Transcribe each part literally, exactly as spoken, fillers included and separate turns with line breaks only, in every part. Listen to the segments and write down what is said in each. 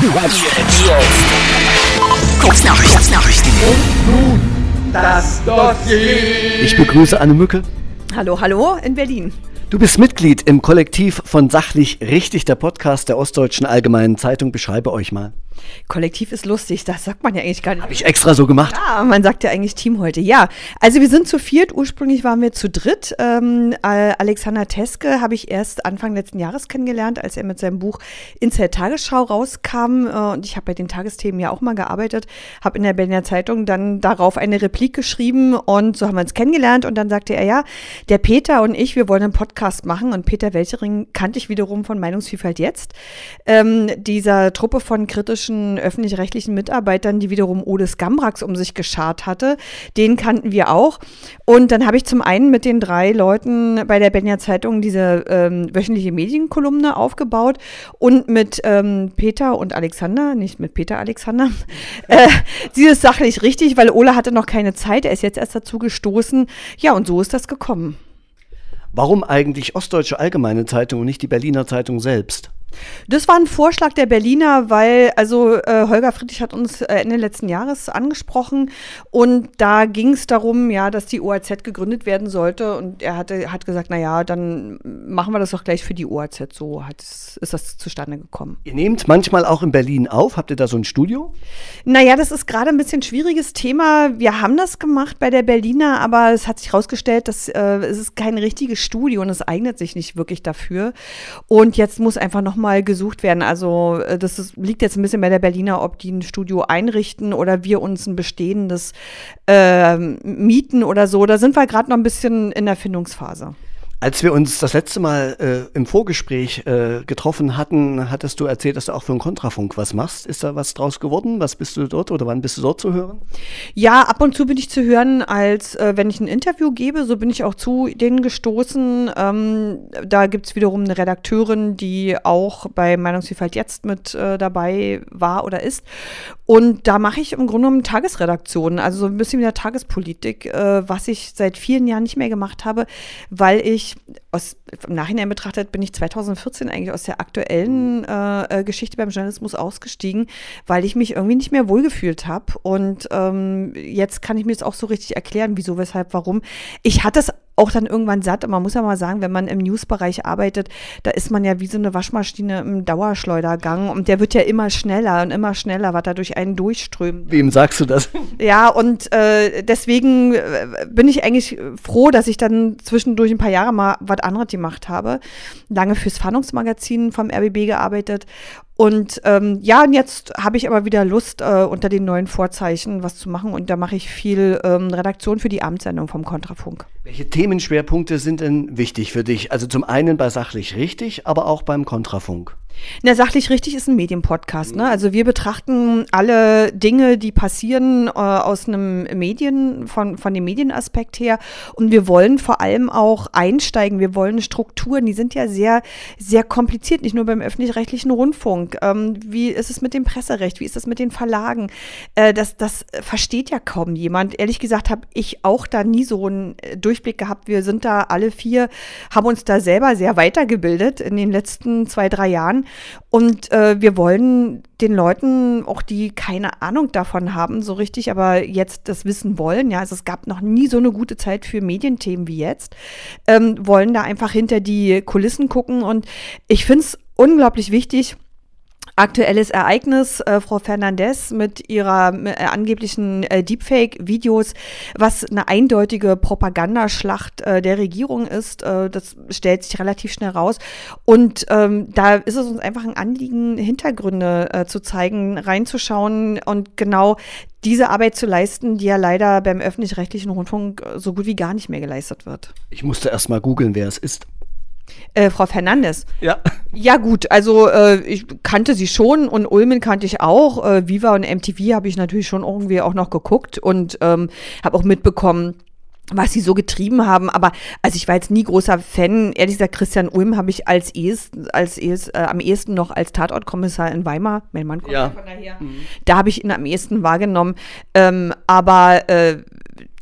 Kurznachrichten. Und nun das Dossier.
Ich begrüße Anne Mücke.
Hallo, hallo in Berlin.
Du bist Mitglied im Kollektiv von Sachlich Richtig, der Podcast der Ostdeutschen Allgemeinen Zeitung. Beschreibe euch mal.
Kollektiv ist lustig, das sagt man ja eigentlich gar nicht.
Habe ich extra so gemacht.
Ja, man sagt ja eigentlich Team heute. Ja, also wir sind zu viert, ursprünglich waren wir zu dritt. Ähm, Alexander Teske habe ich erst Anfang letzten Jahres kennengelernt, als er mit seinem Buch Inside Tagesschau rauskam. Äh, und ich habe bei den Tagesthemen ja auch mal gearbeitet, habe in der Berliner Zeitung dann darauf eine Replik geschrieben und so haben wir uns kennengelernt. Und dann sagte er, ja, der Peter und ich, wir wollen einen Podcast machen. Und Peter Weltering kannte ich wiederum von Meinungsvielfalt jetzt. Ähm, dieser Truppe von kritischen öffentlich-rechtlichen Mitarbeitern, die wiederum Ole Skambrax um sich geschart hatte. Den kannten wir auch. Und dann habe ich zum einen mit den drei Leuten bei der Berliner Zeitung diese ähm, wöchentliche Medienkolumne aufgebaut und mit ähm, Peter und Alexander, nicht mit Peter Alexander, äh, sie ist sachlich richtig, weil Ole hatte noch keine Zeit, er ist jetzt erst dazu gestoßen. Ja, und so ist das gekommen.
Warum eigentlich Ostdeutsche Allgemeine Zeitung und nicht die Berliner Zeitung selbst?
Das war ein Vorschlag der Berliner, weil also äh, Holger Friedrich hat uns äh, Ende letzten Jahres angesprochen und da ging es darum, ja, dass die O A Z gegründet werden sollte und er hatte, hat gesagt, naja, dann machen wir das doch gleich für die O A Z. So hat, ist das zustande gekommen.
Ihr nehmt manchmal auch in Berlin auf, habt ihr da so ein Studio?
Naja, das ist gerade ein bisschen ein schwieriges Thema. Wir haben das gemacht bei der Berliner, aber es hat sich herausgestellt, dass äh, es ist kein richtiges Studio und es eignet sich nicht wirklich dafür und jetzt muss einfach noch mal gesucht werden. Also das ist, liegt jetzt ein bisschen bei der Berliner, ob die ein Studio einrichten oder wir uns ein bestehendes äh, mieten oder so. Da sind wir gerade noch ein bisschen in der Findungsphase.
Als wir uns das letzte Mal äh, im Vorgespräch äh, getroffen hatten, hattest du erzählt, dass du auch für den Kontrafunk was machst. Ist da was draus geworden? Was bist du dort oder wann bist du dort zu hören?
Ja, ab und zu bin ich zu hören, als äh, wenn ich ein Interview gebe, so bin ich auch zu denen gestoßen. Ähm, da gibt es wiederum eine Redakteurin, die auch bei Meinungsvielfalt jetzt mit äh, dabei war oder ist. Und da mache ich im Grunde genommen Tagesredaktionen, also so ein bisschen wieder Tagespolitik, äh, was ich seit vielen Jahren nicht mehr gemacht habe, weil ich aus, im Nachhinein betrachtet bin ich zweitausendvierzehn eigentlich aus der aktuellen äh, Geschichte beim Journalismus ausgestiegen, weil ich mich irgendwie nicht mehr wohlgefühlt habe. Und ähm, jetzt kann ich mir das auch so richtig erklären, wieso, weshalb, warum. Ich hatte es auch dann irgendwann satt. Und man muss ja mal sagen, wenn man im Newsbereich arbeitet, da ist man ja wie so eine Waschmaschine im Dauerschleudergang und der wird ja immer schneller und immer schneller, was da durch einen durchströmt.
Wem sagst du das?
Ja, und äh, deswegen äh, bin ich eigentlich froh, dass ich dann zwischendurch ein paar Jahre mal was anderes gemacht habe. Lange fürs Fahndungsmagazin vom R B B gearbeitet. Und ähm, ja, und jetzt habe ich aber wieder Lust, äh, unter den neuen Vorzeichen was zu machen. Und da mache ich viel ähm, Redaktion für die Abendsendung vom Kontrafunk.
Welche Themenschwerpunkte sind denn wichtig für dich? Also zum einen bei Sachlich Richtig, aber auch beim Kontrafunk.
Na, Sachlich Richtig ist ein Medienpodcast, ne? Also wir betrachten alle Dinge, die passieren, äh, aus einem Medien, von, von dem Medienaspekt her. Und wir wollen vor allem auch einsteigen. Wir wollen Strukturen, die sind ja sehr, sehr kompliziert, nicht nur beim öffentlich-rechtlichen Rundfunk. Ähm, wie ist es mit dem Presserecht? Wie ist es mit den Verlagen? Äh, das, das versteht ja kaum jemand. Ehrlich gesagt habe ich auch da nie so einen Durchblick gehabt. Wir sind da alle vier, haben uns da selber sehr weitergebildet in den letzten zwei, drei Jahren. Und äh, wir wollen den Leuten, auch die keine Ahnung davon haben, so richtig, aber jetzt das wissen wollen, ja, also es gab noch nie so eine gute Zeit für Medienthemen wie jetzt, ähm, wollen da einfach hinter die Kulissen gucken. Und ich finde es unglaublich wichtig. Aktuelles Ereignis, äh, Frau Fernandes mit ihrer äh, angeblichen äh, Deepfake-Videos, was eine eindeutige Propagandaschlacht äh, der Regierung ist, äh, das stellt sich relativ schnell raus. Und ähm, da ist es uns einfach ein Anliegen, Hintergründe äh, zu zeigen, reinzuschauen und genau diese Arbeit zu leisten, die ja leider beim öffentlich-rechtlichen Rundfunk so gut wie gar nicht mehr geleistet wird.
Ich musste erst mal googeln, wer es ist.
Äh, Frau Fernandes.
Ja.
Ja gut, also äh, ich kannte sie schon und Ulmen kannte ich auch. Äh, Viva und M T V habe ich natürlich schon irgendwie auch noch geguckt und ähm, habe auch mitbekommen, was sie so getrieben haben. Aber also ich war jetzt nie großer Fan. Ehrlich gesagt, Christian Ulm habe ich als ehesten, als ehest, äh, am ehesten noch als Tatortkommissar in Weimar. Mein Mann kommt ja von daher. Mhm. Da habe ich ihn am ehesten wahrgenommen. Ähm, aber äh,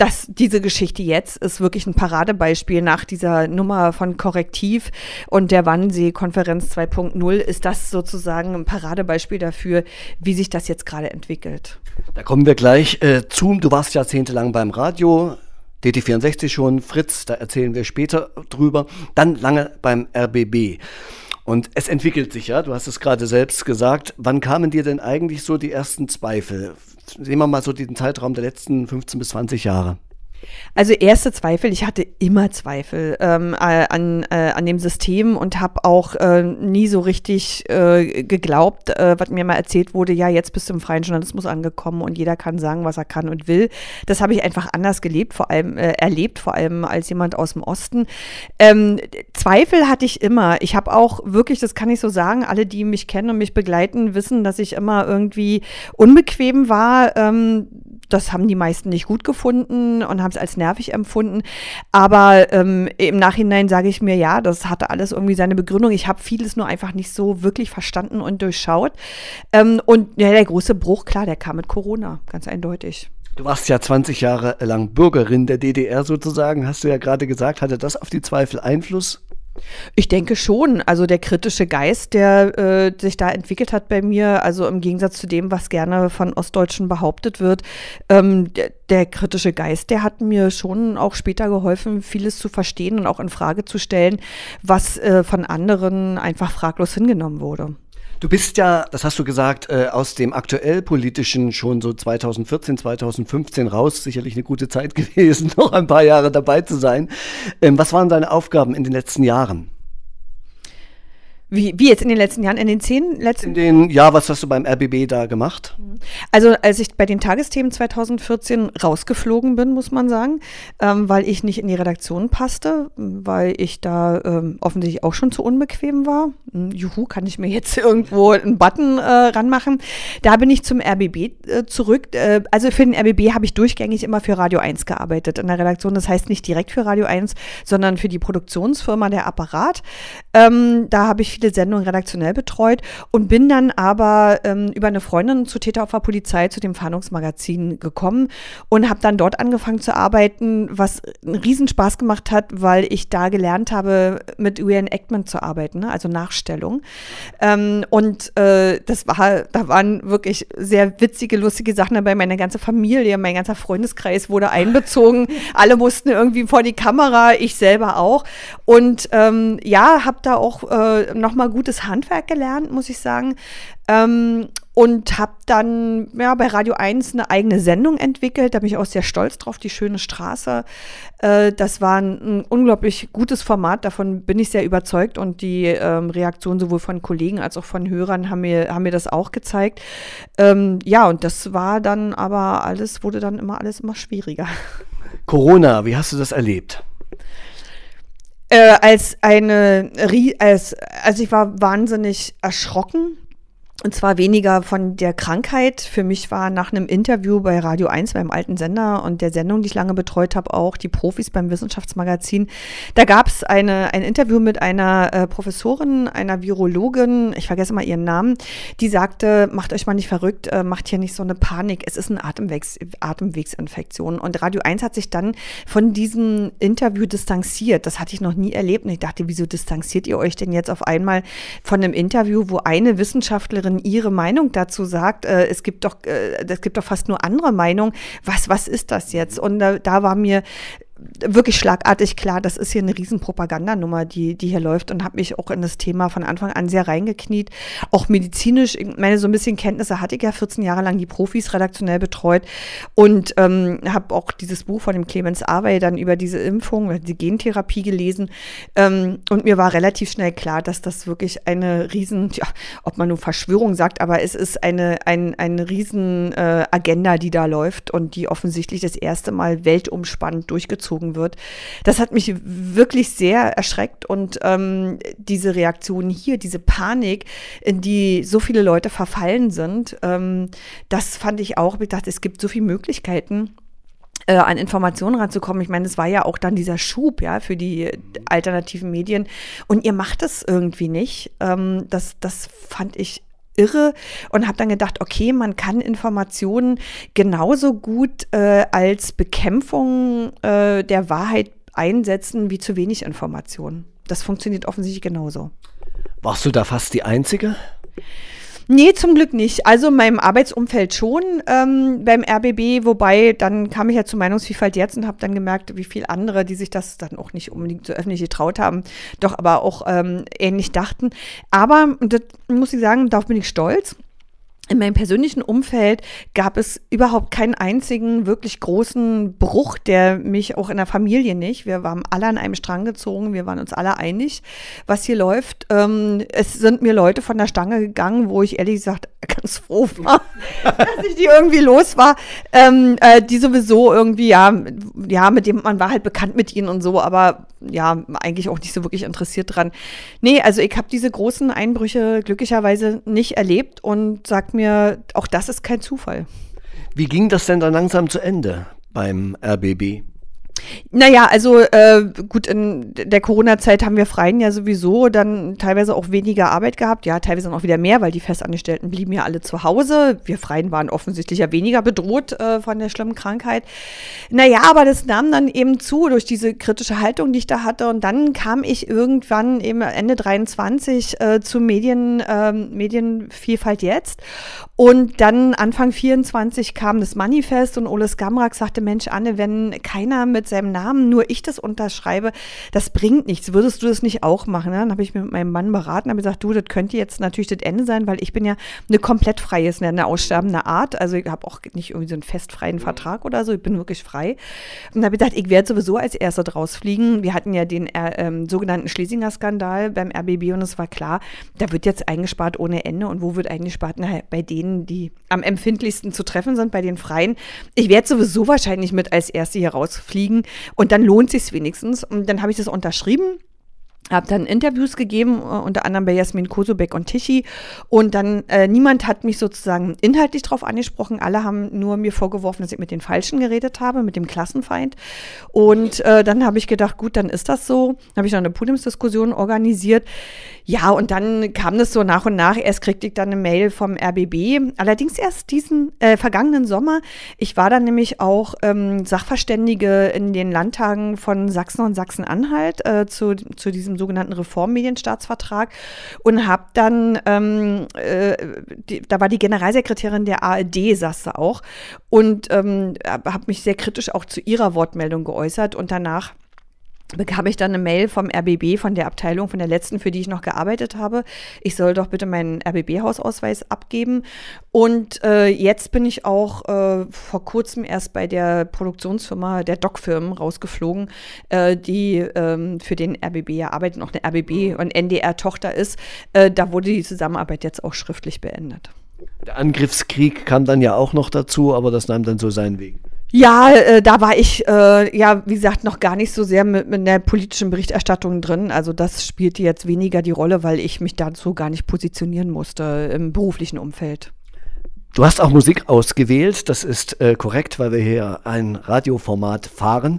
das, diese Geschichte jetzt ist wirklich ein Paradebeispiel nach dieser Nummer von Korrektiv und der Wannsee-Konferenz zwei Punkt null ist das sozusagen ein Paradebeispiel dafür, wie sich das jetzt gerade entwickelt.
Da kommen wir gleich äh, zu. Du warst jahrzehntelang beim Radio, D T vierundsechzig schon, Fritz, da erzählen wir später drüber. Dann lange beim R B B. Und es entwickelt sich, ja, du hast es gerade selbst gesagt. Wann kamen dir denn eigentlich so die ersten Zweifel? Sehen wir mal so den Zeitraum der letzten fünfzehn bis zwanzig Jahre.
Also erste Zweifel, ich hatte immer Zweifel ähm, an, äh, an dem System und habe auch äh, nie so richtig äh, geglaubt, äh, was mir mal erzählt wurde, ja, jetzt bist du im freien Journalismus angekommen und jeder kann sagen, was er kann und will. Das habe ich einfach anders gelebt, vor allem äh, erlebt, vor allem als jemand aus dem Osten. Ähm, Zweifel hatte ich immer. Ich habe auch wirklich, das kann ich so sagen, alle, die mich kennen und mich begleiten, wissen, dass ich immer irgendwie unbequem war. Ähm, das haben die meisten nicht gut gefunden und haben es als nervig empfunden. Aber ähm, im Nachhinein sage ich mir, ja, das hatte alles irgendwie seine Begründung. Ich habe vieles nur einfach nicht so wirklich verstanden und durchschaut. Ähm, und ja, der große Bruch, klar, der kam mit Corona, ganz eindeutig.
Du warst ja zwanzig Jahre lang Bürgerin der D D R sozusagen, hast du ja gerade gesagt. Hatte das auf die Zweifel Einfluss?
Ich denke schon, also der kritische Geist, der äh, sich da entwickelt hat bei mir, also im Gegensatz zu dem, was gerne von Ostdeutschen behauptet wird, ähm, der, der kritische Geist, der hat mir schon auch später geholfen, vieles zu verstehen und auch in Frage zu stellen, was äh, von anderen einfach fraglos hingenommen wurde.
Du bist ja, das hast du gesagt, äh, aus dem aktuell politischen schon so zwanzig vierzehn, zwanzig fünfzehn raus. Sicherlich eine gute Zeit gewesen, noch ein paar Jahre dabei zu sein. Ähm, was waren deine Aufgaben in den letzten Jahren?
Wie, wie jetzt in den letzten Jahren, in den zehn letzten?
In den, ja, was hast du beim R B B da gemacht?
Also als ich bei den Tagesthemen zwanzig vierzehn rausgeflogen bin, muss man sagen, ähm, weil ich nicht in die Redaktion passte, weil ich da ähm, offensichtlich auch schon zu unbequem war. Hm, juhu, kann ich mir jetzt irgendwo einen Button äh, ranmachen. Da bin ich zum R B B äh, zurück. Äh, also für den R B B habe ich durchgängig immer für Radio eins gearbeitet in der Redaktion. Das heißt nicht direkt für Radio eins, sondern für die Produktionsfirma Der Apparat. Ähm, da habe ich viele Sendungen redaktionell betreut und bin dann aber ähm, über eine Freundin zu Täteropfer Polizei zu dem Fahndungsmagazin gekommen und habe dann dort angefangen zu arbeiten, was einen Riesenspaß gemacht hat, weil ich da gelernt habe, mit Reenactment zu arbeiten, ne? Also Nachstellung. Ähm, und äh, das war, da waren wirklich sehr witzige, lustige Sachen dabei. Meine ganze Familie, mein ganzer Freundeskreis wurde einbezogen. Alle mussten irgendwie vor die Kamera, ich selber auch. Und ähm, ja, habe da auch äh, nochmal gutes Handwerk gelernt, muss ich sagen. Ähm, und habe dann ja, bei Radio eins eine eigene Sendung entwickelt. Da bin ich auch sehr stolz drauf, die Schöne Straße. Äh, das war ein, ein unglaublich gutes Format, davon bin ich sehr überzeugt. Und die ähm, Reaktion sowohl von Kollegen als auch von Hörern haben mir, haben mir das auch gezeigt. Ähm, ja, und das war dann aber alles, wurde dann immer alles immer schwieriger.
Corona, wie hast du das erlebt?
Äh, als eine, als, also ich war wahnsinnig erschrocken. Und zwar weniger von der Krankheit. Für mich war nach einem Interview bei Radio eins, beim alten Sender und der Sendung, die ich lange betreut habe, auch die Profis beim Wissenschaftsmagazin. Da gab es eine, ein Interview mit einer äh, Professorin, einer Virologin, ich vergesse mal ihren Namen, die sagte, macht euch mal nicht verrückt, äh, macht hier nicht so eine Panik, es ist eine Atemwegs- Atemwegsinfektion. Und Radio eins hat sich dann von diesem Interview distanziert. Das hatte ich noch nie erlebt. Und ich dachte, wieso distanziert ihr euch denn jetzt auf einmal von einem Interview, wo eine Wissenschaftlerin ihre Meinung dazu sagt, äh, es gibt doch, äh, es gibt doch fast nur andere Meinungen. Was, was ist das jetzt? Und da, da war mir wirklich schlagartig klar, das ist hier eine riesen Propagandanummer, die, die hier läuft, und habe mich auch in das Thema von Anfang an sehr reingekniet. Auch medizinisch, ich meine, so ein bisschen Kenntnisse hatte ich ja vierzehn Jahre lang die Profis redaktionell betreut und ähm, habe auch dieses Buch von dem Clemens Awey dann über diese Impfung, die Gentherapie gelesen, ähm, und mir war relativ schnell klar, dass das wirklich eine riesen, ja, ob man nun Verschwörung sagt, aber es ist eine, ein, eine riesen äh, Agenda, die da läuft und die offensichtlich das erste Mal weltumspannend durchgezogen wird. Das hat mich wirklich sehr erschreckt und ähm, diese Reaktion hier, diese Panik, in die so viele Leute verfallen sind, ähm, das fand ich auch, ich dachte, es gibt so viele Möglichkeiten, äh, an Informationen ranzukommen. Ich meine, es war ja auch dann dieser Schub, ja, für die alternativen Medien, und ihr macht es irgendwie nicht. Ähm, das, das fand ich irre und habe dann gedacht, okay, man kann Informationen genauso gut äh, als Bekämpfung äh, der Wahrheit einsetzen wie zu wenig Informationen. Das funktioniert offensichtlich genauso.
Warst du da fast die Einzige?
Nee, zum Glück nicht. Also in meinem Arbeitsumfeld schon ähm, beim R B B, wobei dann kam ich ja zur Meinungsvielfalt jetzt und habe dann gemerkt, wie viele andere, die sich das dann auch nicht unbedingt so öffentlich getraut haben, doch aber auch ähm, ähnlich dachten. Aber, das muss ich sagen, darauf bin ich stolz. In meinem persönlichen Umfeld gab es überhaupt keinen einzigen wirklich großen Bruch, der mich auch in der Familie nicht. Wir waren alle an einem Strang gezogen, wir waren uns alle einig, was hier läuft. Ähm, es sind mir Leute von der Stange gegangen, wo ich ehrlich gesagt ganz froh war, dass ich die irgendwie los war, ähm, äh, die sowieso irgendwie, ja, ja, mit dem, man war halt bekannt mit ihnen und so, aber ja, eigentlich auch nicht so wirklich interessiert dran. Nee, also ich habe diese großen Einbrüche glücklicherweise nicht erlebt und sag mir, auch das ist kein Zufall.
Wie ging das denn dann langsam zu Ende beim R B B?
Naja, also äh, gut, in der Corona-Zeit haben wir Freien ja sowieso dann teilweise auch weniger Arbeit gehabt, ja, teilweise noch wieder mehr, weil die Festangestellten blieben ja alle zu Hause. Wir Freien waren offensichtlich ja weniger bedroht äh, von der schlimmen Krankheit. Naja, aber das nahm dann eben zu durch diese kritische Haltung, die ich da hatte. Und dann kam ich irgendwann eben Ende dreiundzwanzig äh, zu Medien, äh, Medienvielfalt jetzt. Und dann Anfang vierundzwanzig kam das Manifest und Ole Skamrak sagte, Mensch, Anne, wenn keiner mit seinem Namen, nur ich das unterschreibe, das bringt nichts. Würdest du das nicht auch machen? Dann habe ich mir mit meinem Mann beraten, habe gesagt, du, das könnte jetzt natürlich das Ende sein, weil ich bin ja eine komplett freie, ist eine aussterbende Art. Also ich habe auch nicht irgendwie so einen festfreien Vertrag oder so, ich bin wirklich frei. Und habe gedacht, ich werde sowieso als Erster draus fliegen. Wir hatten ja den äh, ähm, sogenannten Schlesinger-Skandal beim R B B und es war klar, da wird jetzt eingespart ohne Ende. Und wo wird eingespart? Na, bei denen, die am empfindlichsten zu treffen sind, bei den Freien. Ich werde sowieso wahrscheinlich mit als Erste hier rausfliegen und dann lohnt sich es wenigstens. Und dann habe ich das unterschrieben. Habe dann Interviews gegeben, uh, unter anderem bei Jasmin Kosobeck und Tichy. Und dann, äh, niemand hat mich sozusagen inhaltlich drauf angesprochen. Alle haben nur mir vorgeworfen, dass ich mit den Falschen geredet habe, mit dem Klassenfeind. Und äh, dann habe ich gedacht, gut, dann ist das so. Dann habe ich noch eine Podiumsdiskussion organisiert. Ja, und dann kam das so nach und nach. Erst kriegte ich dann eine Mail vom R B B. Allerdings erst diesen äh, vergangenen Sommer. Ich war dann nämlich auch ähm, Sachverständige in den Landtagen von Sachsen und Sachsen-Anhalt äh, zu, zu diesem sogenannten Reformmedienstaatsvertrag und habe dann, ähm, äh, die, da war die Generalsekretärin der A R D, saß da auch und ähm, habe mich sehr kritisch auch zu ihrer Wortmeldung geäußert und danach bekam ich dann eine Mail vom R B B, von der Abteilung, von der letzten, für die ich noch gearbeitet habe. Ich soll doch bitte meinen R B B-Hausausweis abgeben. Und äh, jetzt bin ich auch äh, vor kurzem erst bei der Produktionsfirma, der Doc-Firmen rausgeflogen, äh, die ähm, für den R B B ja arbeiten, auch eine R B B- und N D R-Tochter ist. Äh, da wurde die Zusammenarbeit jetzt auch schriftlich beendet.
Der Angriffskrieg kam dann ja auch noch dazu, aber das nahm dann so seinen Weg.
Ja, äh, da war ich, äh, ja, wie gesagt, noch gar nicht so sehr mit, mit der politischen Berichterstattung drin. Also das spielte jetzt weniger die Rolle, weil ich mich dazu gar nicht positionieren musste im beruflichen Umfeld.
Du hast auch Musik ausgewählt, das ist äh, korrekt, weil wir hier ein Radioformat fahren.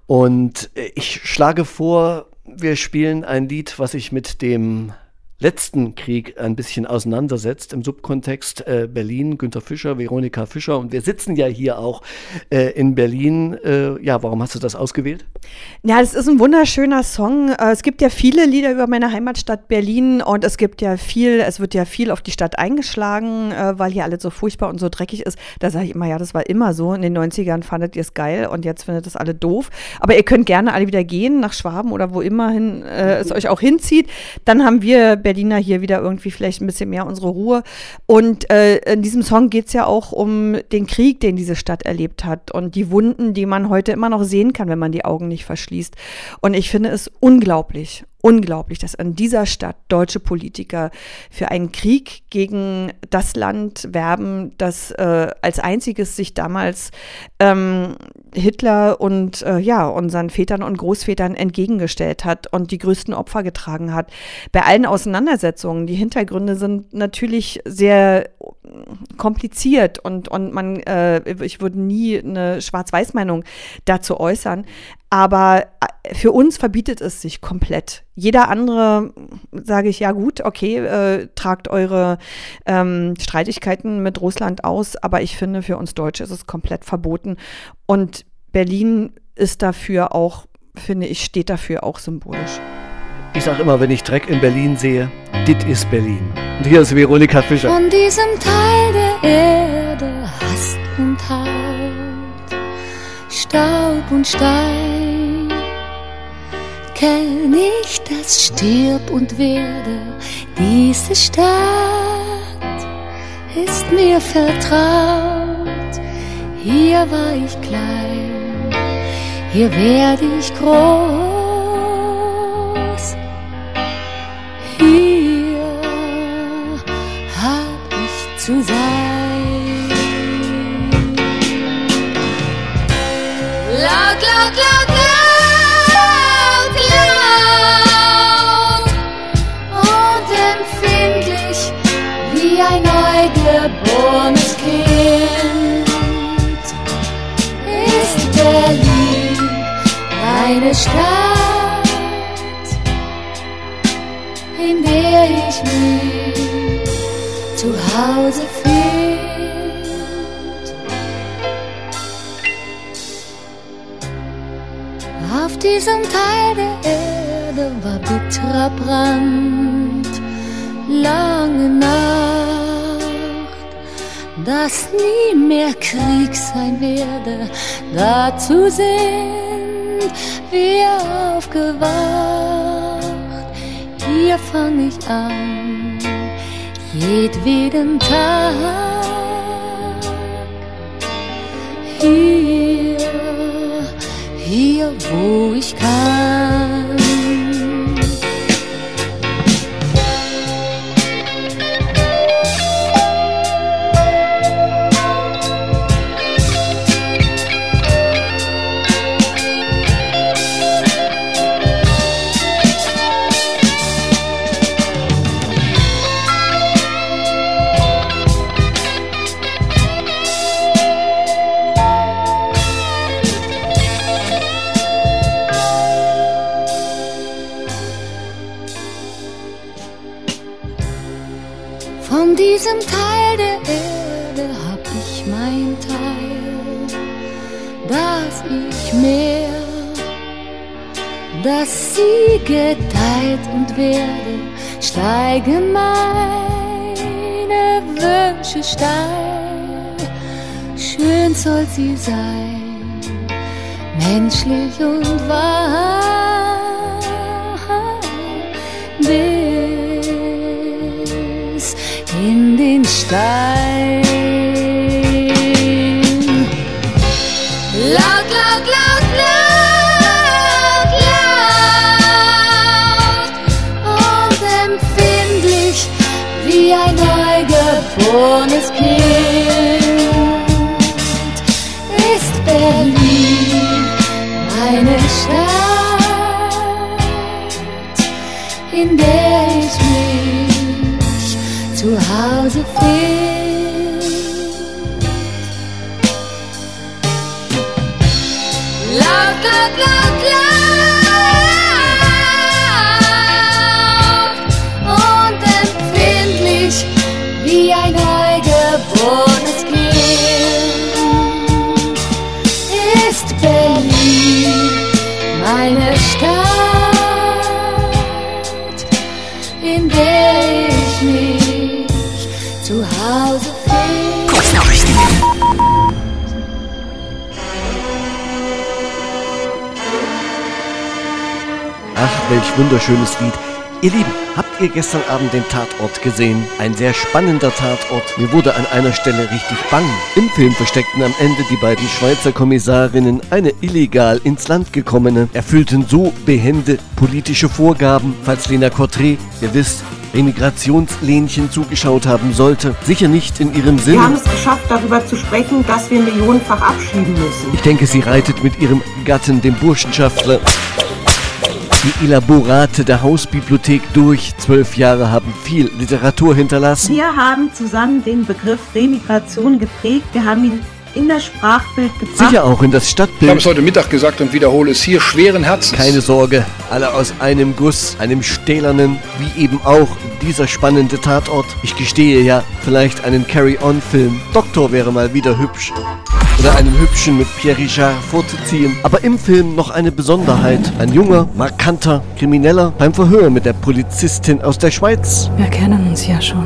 Und äh, ich schlage vor, wir spielen ein Lied, was sich mit dem letzten Krieg ein bisschen auseinandersetzt, im Subkontext äh, Berlin, Günter Fischer, Veronika Fischer und wir sitzen ja hier auch äh, in Berlin. Äh, ja, warum hast du das ausgewählt?
Ja, das ist ein wunderschöner Song. Äh, es gibt ja viele Lieder über meine Heimatstadt Berlin und es gibt ja viel, es wird ja viel auf die Stadt eingeschlagen, äh, weil hier alles so furchtbar und so dreckig ist. Da sage ich immer, ja, das war immer so. In den neunzigern fandet ihr es geil und jetzt findet es alle doof. Aber ihr könnt gerne alle wieder gehen, nach Schwaben oder wo immer hin, äh, es euch auch hinzieht. Dann haben wir Berlin Berliner hier wieder irgendwie vielleicht ein bisschen mehr unsere Ruhe. Und äh, in diesem Song geht es ja auch um den Krieg, den diese Stadt erlebt hat und die Wunden, die man heute immer noch sehen kann, wenn man die Augen nicht verschließt. Und ich finde es unglaublich, unglaublich, dass an dieser Stadt deutsche Politiker für einen Krieg gegen das Land werben, das äh, als einziges sich damals ähm, Hitler und äh, ja, unseren Vätern und Großvätern entgegengestellt hat und die größten Opfer getragen hat. Bei allen Auseinandersetzungen, die Hintergründe sind natürlich sehr kompliziert und, und man, äh, ich würde nie eine Schwarz-Weiß-Meinung dazu äußern. Aber für uns verbietet es sich komplett. Jeder andere, sage ich, ja gut, okay, äh, tragt eure ähm, Streitigkeiten mit Russland aus, aber ich finde, für uns Deutsche ist es komplett verboten. Und Berlin ist dafür auch, finde ich, steht dafür auch symbolisch.
Ich sage immer, wenn ich Dreck in Berlin sehe, dit ist Berlin. Und hier ist Veronika Fischer.
Von diesem Teil der Erde, Hast und Haut, Staub und Stein, kenn ich das Stirb und Werde. Diese Stadt ist mir vertraut. Hier war ich klein, hier werde ich groß. Hier hab ich zu sein. Laut, laut, laut, laut, laut und empfindlich wie ein neugeborenes Kind ist Berlin eine Stadt, in der ich mich zu Hause find. Auf diesem Teil der Erde war bitterer Brand, lange Nacht, dass nie mehr Krieg sein werde. Dazu sind wir aufgewacht. Hier fang ich an, jedweden Tag. Hier, hier, wo ich kann. Von diesem Teil der Erde hab ich mein Teil, dass ich mehr, dass sie gedeiht und werde, steigen meine Wünsche steil. Schön soll sie sein, menschlich und wahr, bis in den Stein. Laut, laut, laut, laut, laut und empfindlich wie ein neugeborenes Kind ist Berlin meine Stadt, in der ich mich zu Hause find. Laut, laut, laut, laut und empfindlich wie ein neugeborenes Kind ist Berlin meine Stadt, in der ich mich zu Hause find.
Kurznachrichten.
Ach, welch wunderschönes Lied. Ihr Lieben, habt ihr gestern Abend den Tatort gesehen? Ein sehr spannender Tatort. Mir wurde an einer Stelle richtig bang. Im Film versteckten am Ende die beiden Schweizer Kommissarinnen eine illegal ins Land gekommene, erfüllten so behende politische Vorgaben, falls Lena Cortré, ihr wisst, Emigrationslähnchen zugeschaut haben sollte. Sicher nicht in ihrem Sinn.
Wir haben es geschafft, darüber zu sprechen, dass wir millionenfach abschieben müssen.
Ich denke, sie reitet mit ihrem Gatten, dem Burschenschaftler, Die Elaborate der Hausbibliothek durch zwölf Jahre haben viel Literatur hinterlassen.
Wir haben zusammen den Begriff Remigration geprägt. Wir haben ihn in das Sprachbild gebracht.
Sicher auch in das
Ich
Stadtbild.
habe es heute Mittag gesagt und wiederhole es hier schweren Herzens.
Keine Sorge, alle aus einem Guss, einem stählernen, wie eben auch dieser spannende Tatort. Ich gestehe ja, vielleicht einen Carry-On-Film. Doktor wäre mal wieder hübsch. Oder einen hübschen mit Pierre Richard vorzuziehen. Aber im Film noch eine Besonderheit. Ein junger, markanter Krimineller beim Verhör mit der Polizistin aus der Schweiz.
Wir kennen uns ja schon.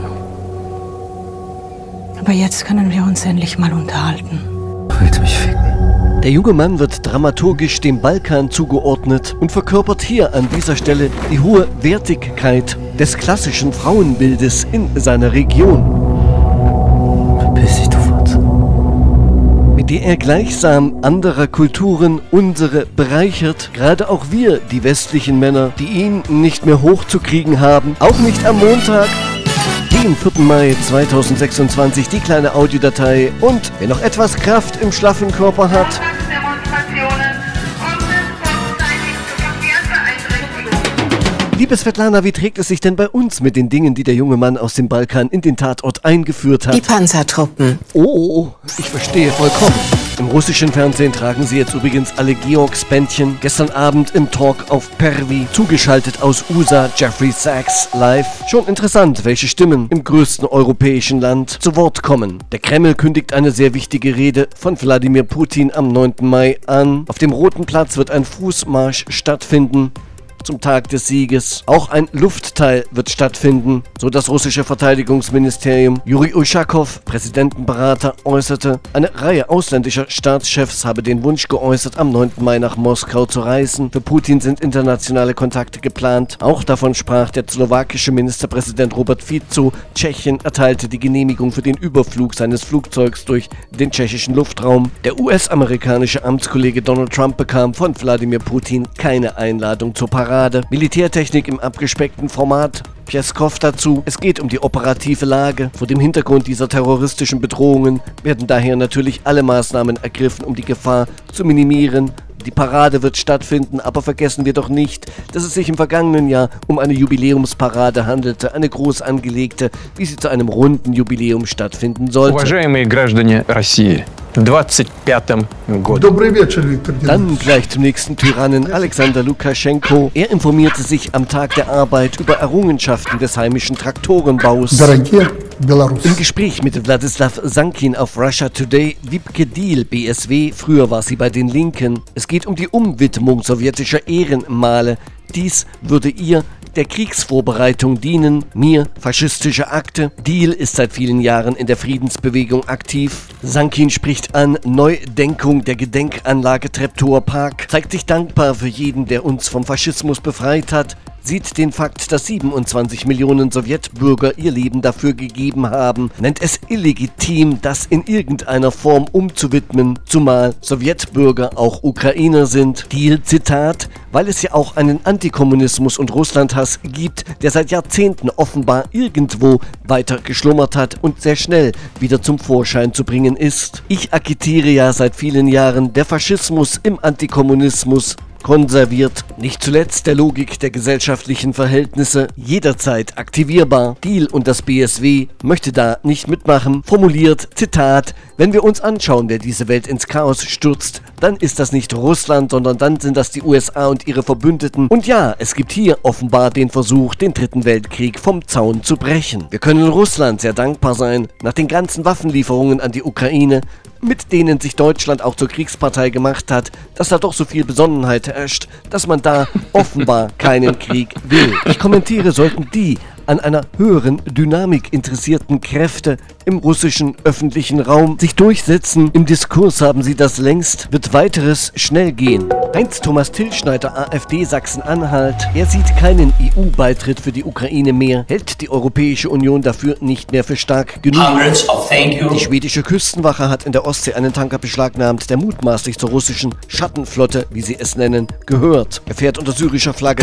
Aber jetzt können wir uns endlich mal unterhalten.
Willst du mich ficken?
Der junge Mann wird dramaturgisch dem Balkan zugeordnet und verkörpert hier an dieser Stelle die hohe Wertigkeit des klassischen Frauenbildes in seiner Region.
Verpiss dich, du Fotze.
Mit der er gleichsam anderer Kulturen unsere bereichert, gerade auch wir, die westlichen Männer, die ihn nicht mehr hochzukriegen haben, auch nicht am Montag, den vierten Mai zweitausendsechsundzwanzig, die kleine Audiodatei und wer noch etwas Kraft im schlaffen Körper hat, liebe Svetlana, wie trägt es sich denn bei uns mit den Dingen, die der junge Mann aus dem Balkan in den Tatort eingeführt hat?
Die Panzertruppen.
Oh, ich verstehe vollkommen. Im russischen Fernsehen tragen sie jetzt übrigens alle Georgsbändchen. Gestern Abend im Talk auf Pervi, zugeschaltet aus U S A, Jeffrey Sachs live. Schon interessant, welche Stimmen im größten europäischen Land zu Wort kommen. Der Kreml kündigt eine sehr wichtige Rede von Wladimir Putin am neunten Mai an. Auf dem Roten Platz wird ein Fußmarsch stattfinden zum Tag des Sieges. Auch ein Luftteil wird stattfinden, so das russische Verteidigungsministerium. Juri Uschakow, Präsidentenberater, äußerte, eine Reihe ausländischer Staatschefs habe den Wunsch geäußert, am neunten Mai nach Moskau zu reisen. Für Putin sind internationale Kontakte geplant. Auch davon sprach der slowakische Ministerpräsident Robert Fico. Tschechien erteilte die Genehmigung für den Überflug seines Flugzeugs durch den tschechischen Luftraum. Der U S-amerikanische Amtskollege Donald Trump bekam von Wladimir Putin keine Einladung zur Parade. Militärtechnik im abgespeckten Format. Pjeskow dazu. Es geht um die operative Lage. Vor dem Hintergrund dieser terroristischen Bedrohungen werden daher natürlich alle Maßnahmen ergriffen, um die Gefahr zu minimieren. Die Parade wird stattfinden, aber vergessen wir doch nicht, dass es sich im vergangenen Jahr um eine Jubiläumsparade handelte, eine groß angelegte, wie sie zu einem runden Jubiläum stattfinden sollte.
Уважаемые граждане России, в двадцать пятом году.
Добрый вечер, Виктор Геннадьевич.
Dann gleich zum nächsten Tyrannen, Alexander Lukaschenko. Er informierte sich am Tag der Arbeit über Errungenschaften des heimischen Traktorenbaus.
Дорогие белорусы.
Im Gespräch mit Wladislaw Sankin auf Russia Today, Wiebke Diehl, B S W, früher war sie bei den Linken. Es geht um die Umwidmung sowjetischer Ehrenmale. Dies würde ihr der Kriegsvorbereitung dienen, mir faschistische Akte. Diehl ist seit vielen Jahren in der Friedensbewegung aktiv. Sankin spricht an, Neudenkung der Gedenkanlage Treptower Park, zeigt sich dankbar für jeden, der uns vom Faschismus befreit hat, sieht den Fakt, dass siebenundzwanzig Millionen Sowjetbürger ihr Leben dafür gegeben haben, nennt es illegitim, das in irgendeiner Form umzuwidmen, zumal Sowjetbürger auch Ukrainer sind. Diehl, Zitat, weil es ja auch einen Antikommunismus und Russlandhass gibt, der seit Jahrzehnten offenbar irgendwo weiter geschlummert hat und sehr schnell wieder zum Vorschein zu bringen ist. Ich agitiere ja seit vielen Jahren, der Faschismus im Antikommunismus konserviert, nicht zuletzt der Logik der gesellschaftlichen Verhältnisse, jederzeit aktivierbar. Diehl und das B S W möchte da nicht mitmachen, formuliert, Zitat, wenn wir uns anschauen, wer diese Welt ins Chaos stürzt, dann ist das nicht Russland, sondern dann sind das die U S A und ihre Verbündeten. Und ja, es gibt hier offenbar den Versuch, den Dritten Weltkrieg vom Zaun zu brechen. Wir können Russland sehr dankbar sein, nach den ganzen Waffenlieferungen an die Ukraine, mit denen sich Deutschland auch zur Kriegspartei gemacht hat, dass da doch so viel Besonnenheit herrscht, dass man da offenbar keinen Krieg will. Ich kommentiere, sollten die an einer höheren Dynamik interessierten Kräfte im russischen öffentlichen Raum sich durchsetzen. Im Diskurs haben sie das längst, wird weiteres schnell gehen. Heinz-Thomas Tilschneider, A f D Sachsen-Anhalt. Er sieht keinen E U-Beitritt für die Ukraine mehr, hält die Europäische Union dafür nicht mehr für stark genug. Die schwedische Küstenwache hat in der Ostsee einen Tanker beschlagnahmt, der mutmaßlich zur russischen Schattenflotte, wie sie es nennen, gehört. Er fährt unter syrischer Flagge.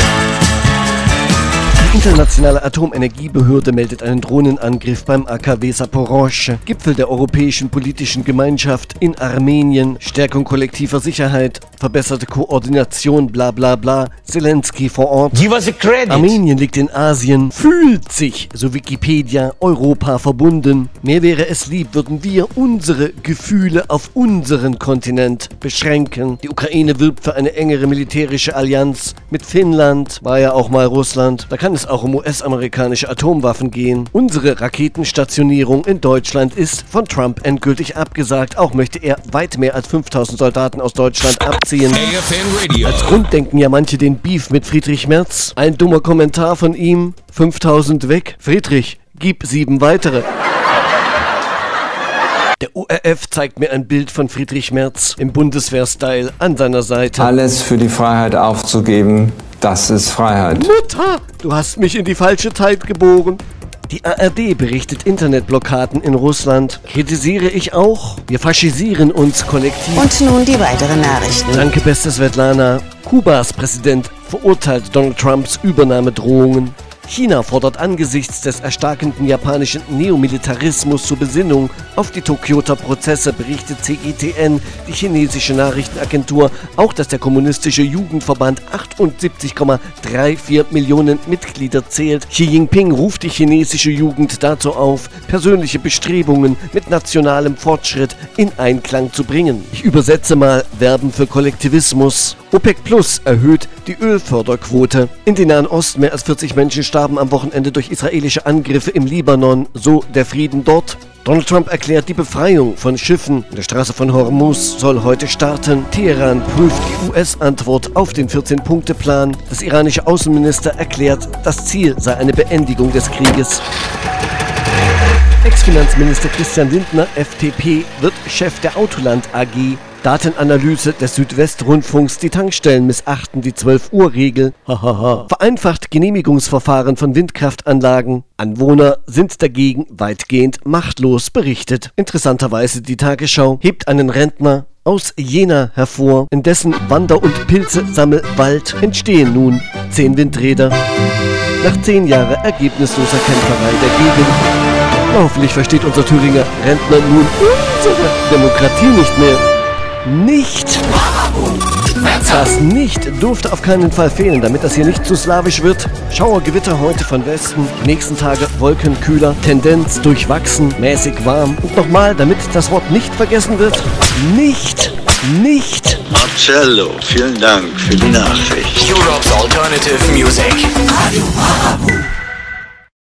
Die Internationale Atomenergiebehörde meldet einen Drohnenangriff beim A K W Saporoschsche. Gipfel der Europäischen Politischen Gemeinschaft in Armenien, Stärkung kollektiver Sicherheit, verbesserte Koordination, bla bla bla. Zelensky vor Ort.
Give us a credit.
Armenien liegt in Asien, fühlt sich, so Wikipedia, Europa verbunden. Mir wäre es lieb, würden wir unsere Gefühle auf unseren Kontinent beschränken. Die Ukraine wirbt für eine engere militärische Allianz mit Finnland, war ja auch mal Russland. Da kann es auch um U S-amerikanische Atomwaffen gehen. Unsere Raketenstationierung in Deutschland ist von Trump endgültig abgesagt. Auch möchte er weit mehr als fünftausend Soldaten aus Deutschland abziehen. Als Grund denken ja manche den Beef mit Friedrich Merz. Ein dummer Kommentar von ihm, fünftausend weg. Friedrich, gib sieben weitere. Der O R F zeigt mir ein Bild von Friedrich Merz im Bundeswehr-Style an seiner Seite.
Alles für die Freiheit aufzugeben, das ist Freiheit.
Mutter, du hast mich in die falsche Zeit geboren. Die A R D berichtet Internetblockaden in Russland. Kritisiere ich auch. Wir faschisieren uns kollektiv.
Und nun die weiteren Nachrichten.
Danke, beste Svetlana. Kubas Präsident verurteilt Donald Trumps Übernahmedrohungen. China fordert angesichts des erstarkenden japanischen Neomilitarismus zur Besinnung auf die Tokioter Prozesse, berichtet C G T N, die chinesische Nachrichtenagentur, auch dass der kommunistische Jugendverband achtundsiebzig Komma vierunddreißig Millionen Mitglieder zählt. Xi Jinping ruft die chinesische Jugend dazu auf, persönliche Bestrebungen mit nationalem Fortschritt in Einklang zu bringen. Ich übersetze mal Verben für Kollektivismus. OPEC Plus erhöht die Ölförderquote. In den Nahen Osten mehr als vierzig Menschen starben am Wochenende durch israelische Angriffe im Libanon, so der Frieden dort. Donald Trump erklärt, die Befreiung von Schiffen in der Straße von Hormuz soll heute starten. Teheran prüft die U S-Antwort auf den vierzehn-Punkte-Plan. Das iranische Außenminister erklärt, das Ziel sei eine Beendigung des Krieges. Ex-Finanzminister Christian Lindner, F D P, wird Chef der Autoland A G. Datenanalyse des Südwestrundfunks, die Tankstellen missachten die zwölf-Uhr-Regel. Hahaha. Vereinfacht Genehmigungsverfahren von Windkraftanlagen. Anwohner sind dagegen weitgehend machtlos, berichtet. Interessanterweise die Tagesschau hebt einen Rentner aus Jena hervor. In dessen Wander- und Pilze-Sammelwald entstehen nun zehn Windräder. Nach zehn Jahren ergebnisloser Kämpferei der Gegend. Hoffentlich versteht unser Thüringer Rentner nun unsere Demokratie nicht mehr. Nicht. Das nicht durfte auf keinen Fall fehlen, damit das hier nicht zu slawisch wird. Schauergewitter heute von Westen, die nächsten Tage Wolken kühler, Tendenz durchwachsen, mäßig warm. Und nochmal, damit das Wort nicht vergessen wird, nicht, nicht.
Marcello, vielen Dank für die Nachricht.
Europe's Alternative Music.
Radio Marabu.